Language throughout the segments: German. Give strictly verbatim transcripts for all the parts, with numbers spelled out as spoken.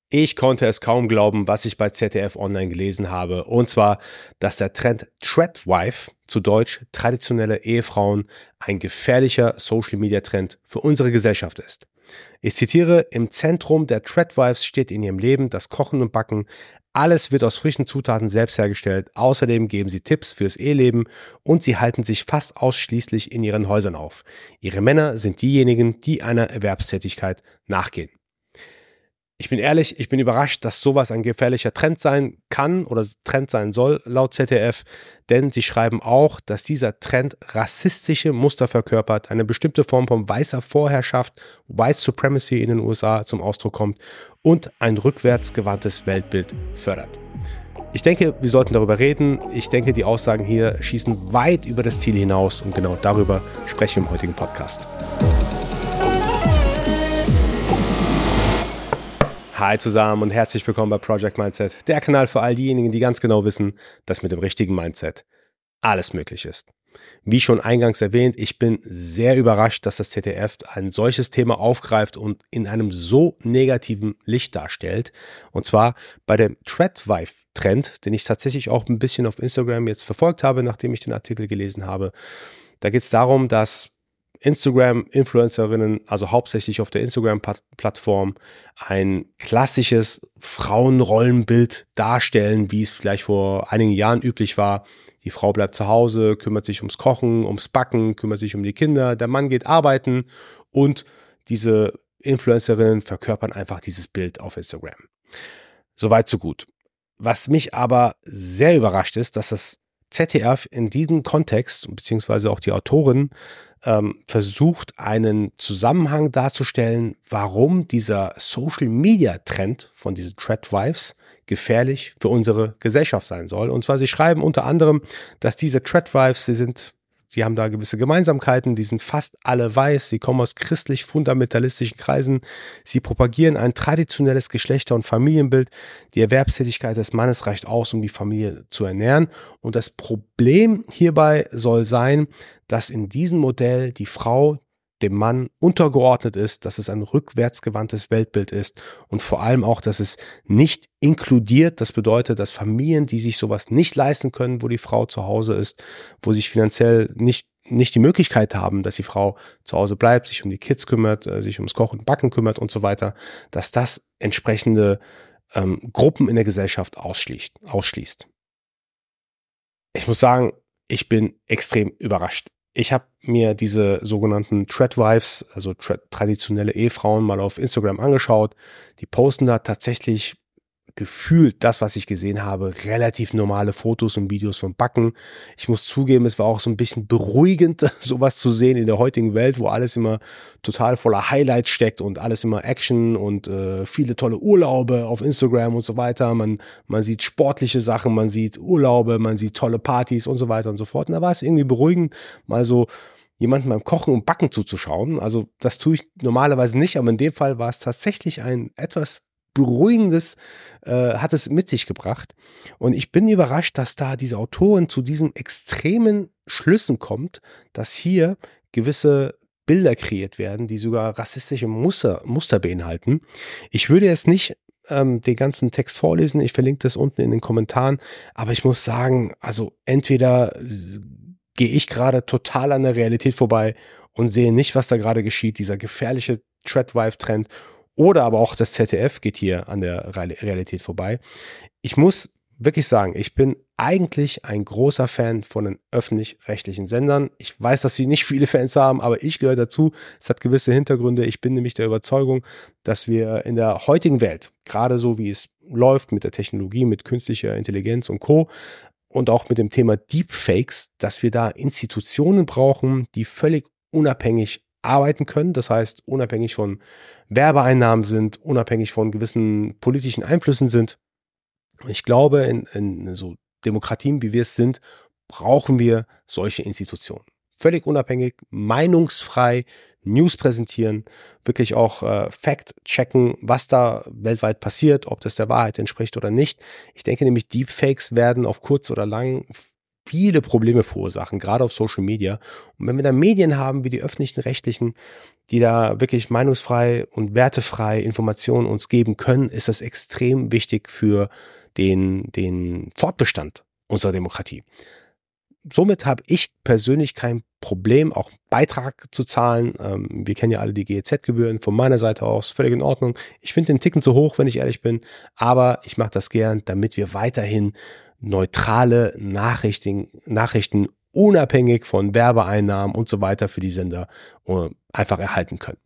Ich konnte es kaum glauben, was ich bei Z D F Online gelesen habe. Und zwar, dass der Trend Threadwife, zu Deutsch traditionelle Ehefrauen, ein gefährlicher Social-Media-Trend für unsere Gesellschaft ist. Ich zitiere, im Zentrum der Threadwives steht in ihrem Leben das Kochen und Backen. Alles wird aus frischen Zutaten selbst hergestellt. Außerdem geben sie Tipps fürs Eheleben und sie halten sich fast ausschließlich in ihren Häusern auf. Ihre Männer sind diejenigen, die einer Erwerbstätigkeit nachgehen. Ich bin ehrlich, ich bin überrascht, dass sowas ein gefährlicher Trend sein kann oder Trend sein soll, laut Z D F, denn sie schreiben auch, dass dieser Trend rassistische Muster verkörpert, eine bestimmte Form von weißer Vorherrschaft, White Supremacy in den U S A zum Ausdruck kommt und ein rückwärtsgewandtes Weltbild fördert. Ich denke, wir sollten darüber reden. Ich denke, die Aussagen hier schießen weit über das Ziel hinaus und genau darüber sprechen wir im heutigen Podcast. Hi zusammen und herzlich willkommen bei Project Mindset, der Kanal für all diejenigen, die ganz genau wissen, dass mit dem richtigen Mindset alles möglich ist. Wie schon eingangs erwähnt, ich bin sehr überrascht, dass das Z D F ein solches Thema aufgreift und in einem so negativen Licht darstellt. Und zwar bei dem Threadwife-Trend, den ich tatsächlich auch ein bisschen auf Instagram jetzt verfolgt habe, nachdem ich den Artikel gelesen habe. Da geht es darum, dass Instagram-Influencerinnen, also hauptsächlich auf der Instagram-Plattform, ein klassisches Frauenrollenbild darstellen, wie es vielleicht vor einigen Jahren üblich war. Die Frau bleibt zu Hause, kümmert sich ums Kochen, ums Backen, kümmert sich um die Kinder, der Mann geht arbeiten und diese Influencerinnen verkörpern einfach dieses Bild auf Instagram. Soweit, so gut. Was mich aber sehr überrascht ist, dass das Z D F in diesem Kontext, beziehungsweise auch die Autorin, ähm, versucht, einen Zusammenhang darzustellen, warum dieser Social-Media-Trend von diesen Threadwives gefährlich für unsere Gesellschaft sein soll. Und zwar, sie schreiben unter anderem, dass diese Threadwives, sie sind Sie haben da gewisse Gemeinsamkeiten, die sind fast alle weiß, sie kommen aus christlich-fundamentalistischen Kreisen, sie propagieren ein traditionelles Geschlechter- und Familienbild, die Erwerbstätigkeit des Mannes reicht aus, um die Familie zu ernähren. Und das Problem hierbei soll sein, dass in diesem Modell die Frau dem Mann untergeordnet ist, dass es ein rückwärtsgewandtes Weltbild ist und vor allem auch, dass es nicht inkludiert. Das bedeutet, dass Familien, die sich sowas nicht leisten können, wo die Frau zu Hause ist, wo sich finanziell nicht nicht die Möglichkeit haben, dass die Frau zu Hause bleibt, sich um die Kids kümmert, sich ums Kochen und Backen kümmert und so weiter, dass das entsprechende ähm, Gruppen in der Gesellschaft ausschließt, ausschließt. Ich muss sagen, ich bin extrem überrascht. Ich habe mir diese sogenannten Threadwives, also tra- traditionelle Ehefrauen, mal auf Instagram angeschaut. Die posten da tatsächlich gefühlt das, was ich gesehen habe, relativ normale Fotos und Videos vom Backen. Ich muss zugeben, es war auch so ein bisschen beruhigend, sowas zu sehen in der heutigen Welt, wo alles immer total voller Highlights steckt und alles immer Action und äh, viele tolle Urlaube auf Instagram und so weiter. Man, man sieht sportliche Sachen, man sieht Urlaube, man sieht tolle Partys und so weiter und so fort. Und da war es irgendwie beruhigend, mal so jemanden beim Kochen und Backen zuzuschauen. Also das tue ich normalerweise nicht, aber in dem Fall war es tatsächlich ein etwas Beruhigendes äh, hat es mit sich gebracht. Und ich bin überrascht, dass da diese Autorin zu diesen extremen Schlüssen kommt, dass hier gewisse Bilder kreiert werden, die sogar rassistische Muster, Muster beinhalten. Ich würde jetzt nicht ähm, den ganzen Text vorlesen, ich verlinke das unten in den Kommentaren, aber ich muss sagen, also entweder äh, gehe ich gerade total an der Realität vorbei und sehe nicht, was da gerade geschieht, dieser gefährliche Threadwife-Trend, oder aber auch das Z D F geht hier an der Realität vorbei. Ich muss wirklich sagen, ich bin eigentlich ein großer Fan von den öffentlich-rechtlichen Sendern. Ich weiß, dass sie nicht viele Fans haben, aber ich gehöre dazu. Es hat gewisse Hintergründe. Ich bin nämlich der Überzeugung, dass wir in der heutigen Welt, gerade so wie es läuft mit der Technologie, mit künstlicher Intelligenz und Co., und auch mit dem Thema Deepfakes, dass wir da Institutionen brauchen, die völlig unabhängig arbeiten können, das heißt unabhängig von Werbeeinnahmen sind, unabhängig von gewissen politischen Einflüssen sind. Und ich glaube, in, in so Demokratien, wie wir es sind, brauchen wir solche Institutionen. Völlig unabhängig, meinungsfrei, News präsentieren, wirklich auch äh, Fact checken, was da weltweit passiert, ob das der Wahrheit entspricht oder nicht. Ich denke nämlich, Deepfakes werden auf kurz oder lang viele Probleme verursachen, gerade auf Social Media. Und wenn wir da Medien haben wie die öffentlichen Rechtlichen, die da wirklich meinungsfrei und wertefrei Informationen uns geben können, ist das extrem wichtig für den, den Fortbestand unserer Demokratie. Somit habe ich persönlich kein Problem, auch einen Beitrag zu zahlen. Ähm, wir kennen ja alle die G E Z-Gebühren von meiner Seite aus, völlig in Ordnung. Ich finde den Ticken zu hoch, wenn ich ehrlich bin, aber ich mache das gern, damit wir weiterhin neutrale Nachrichten, Nachrichten unabhängig von Werbeeinnahmen und so weiter für die Sender äh, einfach erhalten können.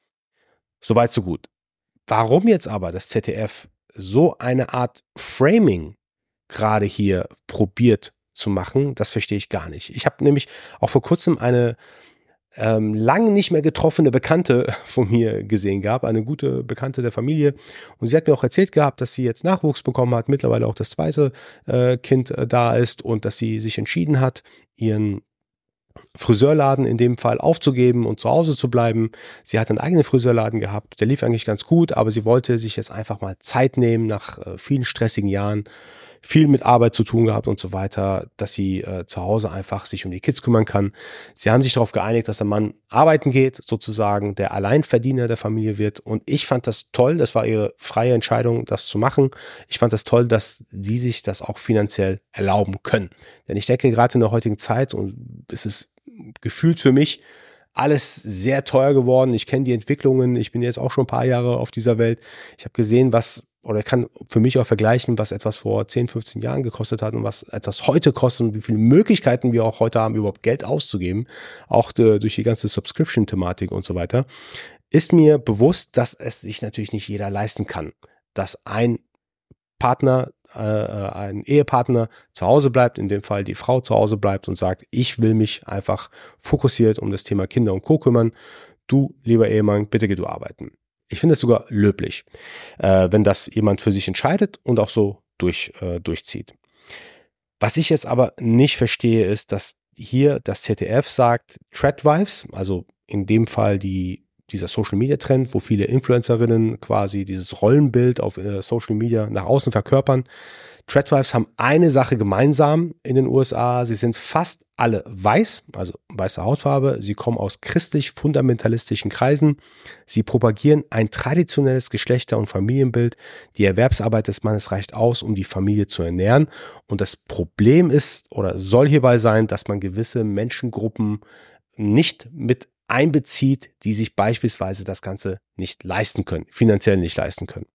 Soweit, so gut. Warum jetzt aber das Z D F so eine Art Framing gerade hier probiert zu machen, das verstehe ich gar nicht. Ich habe nämlich auch vor kurzem eine ähm, lange nicht mehr getroffene Bekannte von mir gesehen gehabt, eine gute Bekannte der Familie, und sie hat mir auch erzählt gehabt, dass sie jetzt Nachwuchs bekommen hat, mittlerweile auch das zweite äh, Kind äh, da ist und dass sie sich entschieden hat, ihren Friseurladen in dem Fall aufzugeben und zu Hause zu bleiben. Sie hat einen eigenen Friseurladen gehabt, der lief eigentlich ganz gut, aber sie wollte sich jetzt einfach mal Zeit nehmen nach äh, vielen stressigen Jahren, viel mit Arbeit zu tun gehabt und so weiter, dass sie äh, zu Hause einfach sich um die Kids kümmern kann. Sie haben sich darauf geeinigt, dass der Mann arbeiten geht, sozusagen der Alleinverdiener der Familie wird, und ich fand das toll, das war ihre freie Entscheidung, das zu machen. Ich fand das toll, dass sie sich das auch finanziell erlauben können. Denn ich denke, gerade in der heutigen Zeit, und es ist gefühlt für mich alles sehr teuer geworden. Ich kenne die Entwicklungen, ich bin jetzt auch schon ein paar Jahre auf dieser Welt. Ich habe gesehen, was, oder kann für mich auch vergleichen, was etwas vor zehn, fünfzehn Jahren gekostet hat und was etwas heute kostet und wie viele Möglichkeiten wir auch heute haben, überhaupt Geld auszugeben, auch de, durch die ganze Subscription-Thematik und so weiter, ist mir bewusst, dass es sich natürlich nicht jeder leisten kann, dass ein Partner, äh, ein Ehepartner zu Hause bleibt, in dem Fall die Frau zu Hause bleibt und sagt, ich will mich einfach fokussiert um das Thema Kinder und Co. kümmern. Du, lieber Ehemann, bitte geh du arbeiten. Ich finde es sogar löblich, äh, wenn das jemand für sich entscheidet und auch so durch, äh, durchzieht. Was ich jetzt aber nicht verstehe, ist, dass hier das Z D F sagt, Tradwives, also in dem Fall die dieser Social-Media-Trend, wo viele Influencerinnen quasi dieses Rollenbild auf äh, Social Media nach außen verkörpern. Tradwives haben eine Sache gemeinsam in den U S A. Sie sind fast alle weiß, also weiße Hautfarbe. Sie kommen aus christlich-fundamentalistischen Kreisen. Sie propagieren ein traditionelles Geschlechter- und Familienbild. Die Erwerbsarbeit des Mannes reicht aus, um die Familie zu ernähren. Und das Problem ist oder soll hierbei sein, dass man gewisse Menschengruppen nicht mit einbezieht, die sich beispielsweise das Ganze nicht leisten können, finanziell nicht leisten können.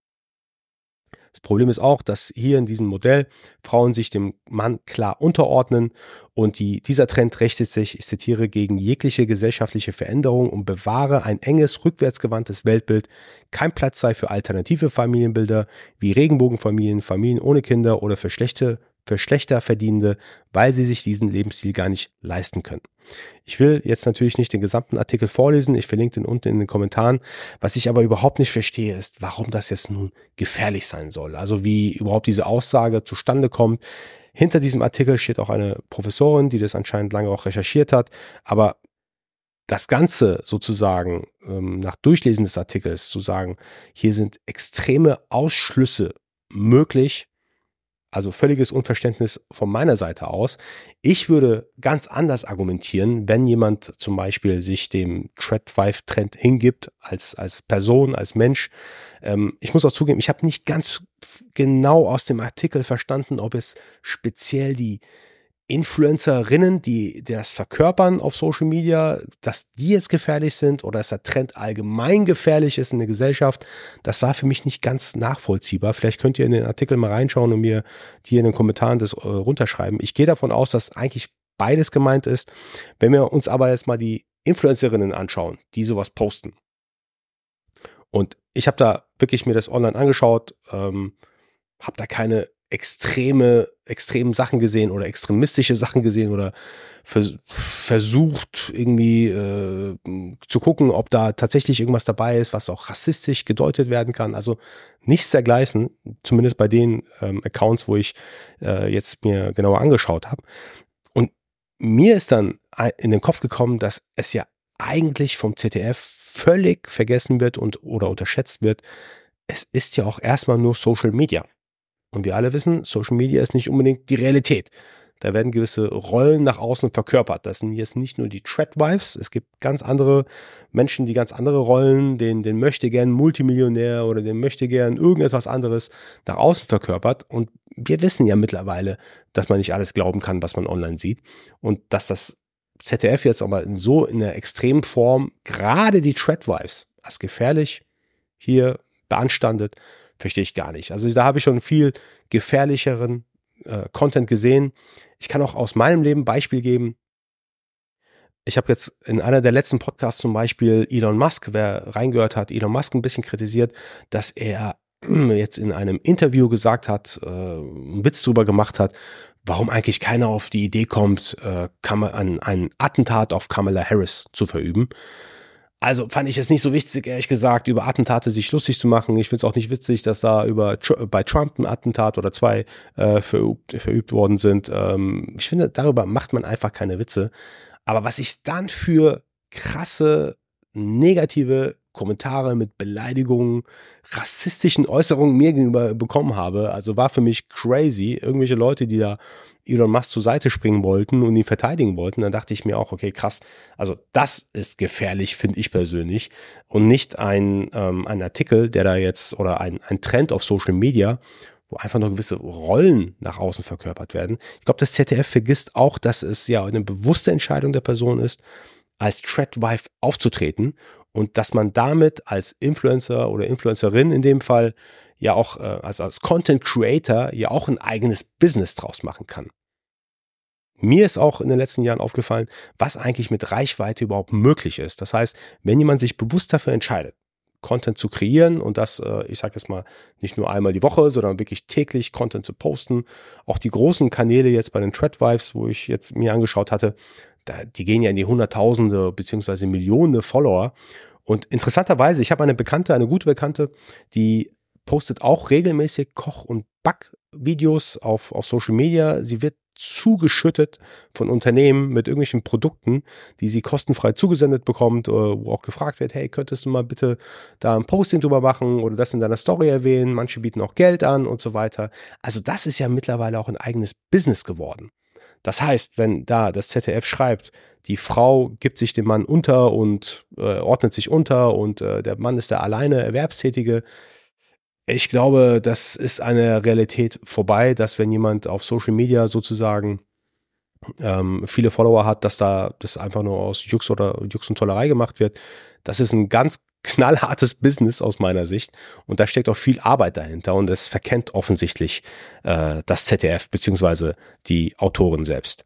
Das Problem ist auch, dass hier in diesem Modell Frauen sich dem Mann klar unterordnen, und die, dieser Trend richtet sich, ich zitiere, gegen jegliche gesellschaftliche Veränderung und bewahre ein enges, rückwärtsgewandtes Weltbild. Kein Platz sei für alternative Familienbilder wie Regenbogenfamilien, Familien ohne Kinder oder für schlechte für schlechter Verdienende, weil sie sich diesen Lebensstil gar nicht leisten können. Ich will jetzt natürlich nicht den gesamten Artikel vorlesen, ich verlinke den unten in den Kommentaren. Was ich aber überhaupt nicht verstehe, ist, warum das jetzt nun gefährlich sein soll. Also wie überhaupt diese Aussage zustande kommt. Hinter diesem Artikel steht auch eine Professorin, die das anscheinend lange auch recherchiert hat, aber das Ganze sozusagen nach Durchlesen des Artikels zu sagen, hier sind extreme Ausschlüsse möglich, also völliges Unverständnis von meiner Seite aus. Ich würde ganz anders argumentieren, wenn jemand zum Beispiel sich dem Tradwife-Trend hingibt, als, als Person, als Mensch. Ähm, ich muss auch zugeben, ich habe nicht ganz genau aus dem Artikel verstanden, ob es speziell die Influencerinnen, die, die das verkörpern auf Social Media, dass die jetzt gefährlich sind oder dass der Trend allgemein gefährlich ist in der Gesellschaft. Das war für mich nicht ganz nachvollziehbar. Vielleicht könnt ihr in den Artikel mal reinschauen und mir hier in den Kommentaren das äh, runterschreiben. Ich gehe davon aus, dass eigentlich beides gemeint ist. Wenn wir uns aber jetzt mal die Influencerinnen anschauen, die sowas posten. Und ich habe da wirklich mir das online angeschaut, ähm, habe da keine extreme, extremen Sachen gesehen oder extremistische Sachen gesehen oder vers versucht irgendwie äh, zu gucken, ob da tatsächlich irgendwas dabei ist, was auch rassistisch gedeutet werden kann. Also nichts dergleichen, zumindest bei den ähm, Accounts, wo ich äh, jetzt mir genauer angeschaut habe. Und mir ist dann in den Kopf gekommen, dass es ja eigentlich vom Z D F völlig vergessen wird und oder unterschätzt wird. Es ist ja auch erstmal nur Social Media. Und wir alle wissen, Social Media ist nicht unbedingt die Realität. Da werden gewisse Rollen nach außen verkörpert. Das sind jetzt nicht nur die Tradwives, es gibt ganz andere Menschen, die ganz andere Rollen, den, den möchte gern Multimillionär oder den möchte gern irgendetwas anderes nach außen verkörpert. Und wir wissen ja mittlerweile, dass man nicht alles glauben kann, was man online sieht. Und dass das Z D F jetzt aber in so in der extremen Form gerade die Tradwives als gefährlich hier beanstandet, verstehe ich gar nicht. Also da habe ich schon viel gefährlicheren äh, Content gesehen. Ich kann auch aus meinem Leben Beispiel geben. Ich habe jetzt in einer der letzten Podcasts zum Beispiel Elon Musk, wer reingehört hat, Elon Musk ein bisschen kritisiert, dass er jetzt in einem Interview gesagt hat, äh, einen Witz drüber gemacht hat, warum eigentlich keiner auf die Idee kommt, äh, ein, ein Attentat auf Kamala Harris zu verüben. Also fand ich es nicht so wichtig, ehrlich gesagt, über Attentate sich lustig zu machen. Ich finde es auch nicht witzig, dass da über bei Trump ein Attentat oder zwei äh, verübt, verübt worden sind. Ähm, ich finde, darüber macht man einfach keine Witze. Aber was ich dann für krasse, negative Kommentare mit Beleidigungen, rassistischen Äußerungen mir gegenüber bekommen habe, also war für mich crazy. Irgendwelche Leute, die da Elon Musk zur Seite springen wollten und ihn verteidigen wollten, dann dachte ich mir auch, okay, krass, also das ist gefährlich, finde ich persönlich, und nicht ein, ähm, ein Artikel, der da jetzt, oder ein, ein Trend auf Social Media, wo einfach noch gewisse Rollen nach außen verkörpert werden. Ich glaube, das Z D F vergisst auch, dass es ja eine bewusste Entscheidung der Person ist, als Tradwife aufzutreten und dass man damit als Influencer oder Influencerin in dem Fall ja auch äh, also als Content Creator ja auch ein eigenes Business draus machen kann. Mir ist auch in den letzten Jahren aufgefallen, was eigentlich mit Reichweite überhaupt möglich ist. Das heißt, wenn jemand sich bewusst dafür entscheidet, Content zu kreieren und das, äh, ich sage jetzt mal, nicht nur einmal die Woche, sondern wirklich täglich Content zu posten. Auch die großen Kanäle jetzt bei den Tradwives, wo ich jetzt mir angeschaut hatte, da, die gehen ja in die Hunderttausende beziehungsweise Millionen Follower. Und interessanterweise, ich habe eine Bekannte, eine gute Bekannte, die postet auch regelmäßig Koch- und Backvideos auf, auf Social Media. Sie wird zugeschüttet von Unternehmen mit irgendwelchen Produkten, die sie kostenfrei zugesendet bekommt, wo auch gefragt wird, hey, könntest du mal bitte da ein Posting drüber machen oder das in deiner Story erwähnen? Manche bieten auch Geld an und so weiter. Also das ist ja mittlerweile auch ein eigenes Business geworden. Das heißt, wenn da das Z D F schreibt, die Frau gibt sich dem Mann unter und äh, ordnet sich unter und äh, der Mann ist der alleine Erwerbstätige, ich glaube, das ist eine Realität vorbei, dass wenn jemand auf Social Media sozusagen ähm, viele Follower hat, dass da das einfach nur aus Jux oder Jux und Tollerei gemacht wird. Das ist ein ganz knallhartes Business aus meiner Sicht und da steckt auch viel Arbeit dahinter und es verkennt offensichtlich äh, das Z D F beziehungsweise die Autorin selbst.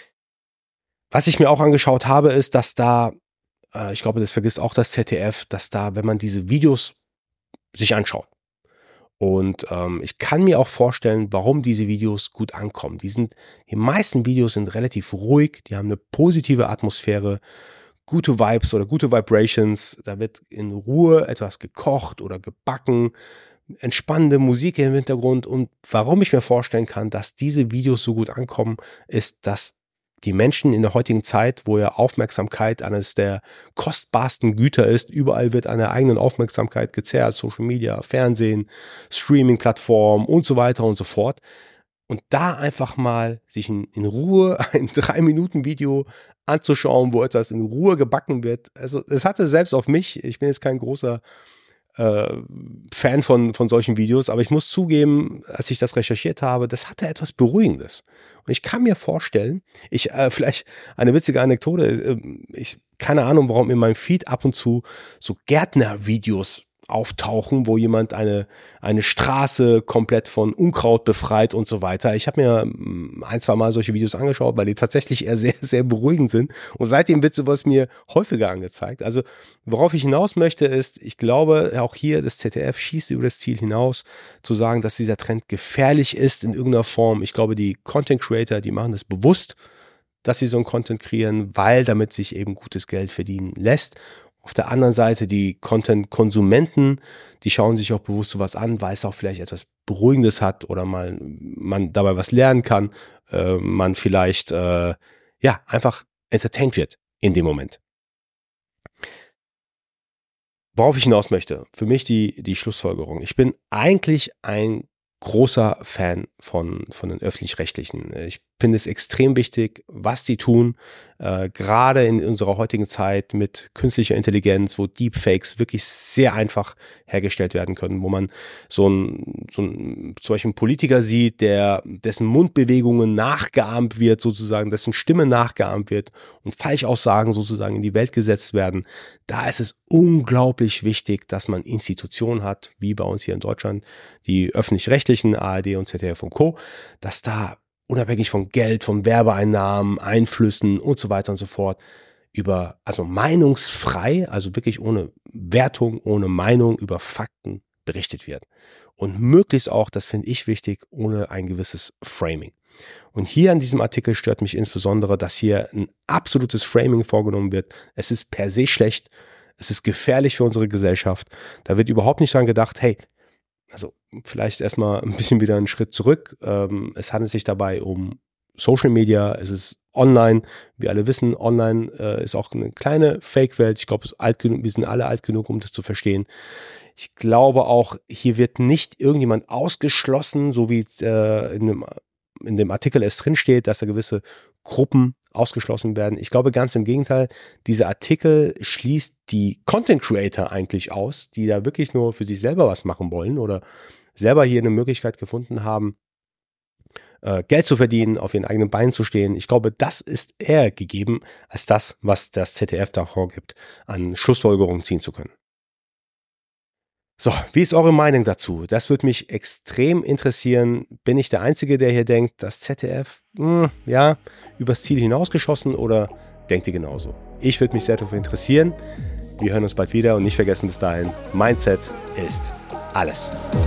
Was ich mir auch angeschaut habe, ist, dass da, äh, ich glaube, das vergisst auch das Z D F, dass da, wenn man diese Videos sich anschaut, und ähm, ich kann mir auch vorstellen, warum diese Videos gut ankommen. Die sind, die meisten Videos sind relativ ruhig, die haben eine positive Atmosphäre, gute Vibes oder gute Vibrations. Da wird in Ruhe etwas gekocht oder gebacken, entspannende Musik im Hintergrund. Und warum ich mir vorstellen kann, dass diese Videos so gut ankommen, ist, dass die Menschen in der heutigen Zeit, wo ja Aufmerksamkeit eines der kostbarsten Güter ist, überall wird an der eigenen Aufmerksamkeit gezerrt, Social Media, Fernsehen, Streaming-Plattformen und so weiter und so fort. Und da einfach mal sich in, in Ruhe ein drei Minuten Video anzuschauen, wo etwas in Ruhe gebacken wird. Also es hatte selbst auf mich, ich bin jetzt kein großer äh, Fan von, von solchen Videos, aber ich muss zugeben, als ich das recherchiert habe, das hatte etwas Beruhigendes. Und ich kann mir vorstellen, ich, äh, vielleicht eine witzige Anekdote, äh, ich, keine Ahnung, warum in meinem Feed ab und zu so Gärtner-Videos auftauchen, wo jemand eine, eine Straße komplett von Unkraut befreit und so weiter. Ich habe mir ein, zwei Mal solche Videos angeschaut, weil die tatsächlich eher sehr, sehr beruhigend sind. Und seitdem wird sowas mir häufiger angezeigt. Also worauf ich hinaus möchte ist, ich glaube, auch hier das Z D F schießt über das Ziel hinaus, zu sagen, dass dieser Trend gefährlich ist in irgendeiner Form. Ich glaube, die Content Creator, die machen das bewusst, dass sie so einen Content kreieren, weil damit sich eben gutes Geld verdienen lässt. Auf der anderen Seite die Content-Konsumenten, die schauen sich auch bewusst sowas an, weil es auch vielleicht etwas Beruhigendes hat oder mal man dabei was lernen kann, äh, man vielleicht äh, ja einfach entertained wird in dem Moment. Worauf ich hinaus möchte, für mich die, die Schlussfolgerung. Ich bin eigentlich ein großer Fan von, von den Öffentlich-Rechtlichen. Ich finde es extrem wichtig, was die tun, äh, gerade in unserer heutigen Zeit mit künstlicher Intelligenz, wo Deepfakes wirklich sehr einfach hergestellt werden können, wo man so ein, so ein zum Beispiel einen Politiker sieht, der dessen Mundbewegungen nachgeahmt wird, sozusagen, dessen Stimme nachgeahmt wird und Falschaussagen sozusagen in die Welt gesetzt werden. Da ist es unglaublich wichtig, dass man Institutionen hat, wie bei uns hier in Deutschland, die öffentlich-rechtlichen, A R D und Z D F und Co., dass da unabhängig von Geld, von Werbeeinnahmen, Einflüssen und so weiter und so fort, über, also meinungsfrei, also wirklich ohne Wertung, ohne Meinung, über Fakten berichtet wird. Und möglichst auch, das finde ich wichtig, ohne ein gewisses Framing. Und hier an diesem Artikel stört mich insbesondere, dass hier ein absolutes Framing vorgenommen wird. Es ist per se schlecht, es ist gefährlich für unsere Gesellschaft. Da wird überhaupt nicht dran gedacht, hey, also vielleicht erstmal ein bisschen wieder einen Schritt zurück. Ähm, es handelt sich dabei um Social Media, es ist online. Wir alle wissen, online äh, ist auch eine kleine Fake-Welt. Ich glaube, wir sind alle alt genug, um das zu verstehen. Ich glaube auch, hier wird nicht irgendjemand ausgeschlossen, so wie äh, in, dem, in dem Artikel es drin steht, dass da gewisse Gruppen ausgeschlossen werden. Ich glaube ganz im Gegenteil, dieser Artikel schließt die Content Creator eigentlich aus, die da wirklich nur für sich selber was machen wollen oder selber hier eine Möglichkeit gefunden haben, äh, Geld zu verdienen, auf ihren eigenen Beinen zu stehen. Ich glaube, das ist eher gegeben, als das, was das Z D F da vorgibt, an Schlussfolgerungen ziehen zu können. So, wie ist eure Meinung dazu? Das würde mich extrem interessieren. Bin ich der Einzige, der hier denkt, das Z D F, mh, ja, übers Ziel hinausgeschossen oder denkt ihr genauso? Ich würde mich sehr dafür interessieren. Wir hören uns bald wieder und nicht vergessen bis dahin, Mindset ist alles.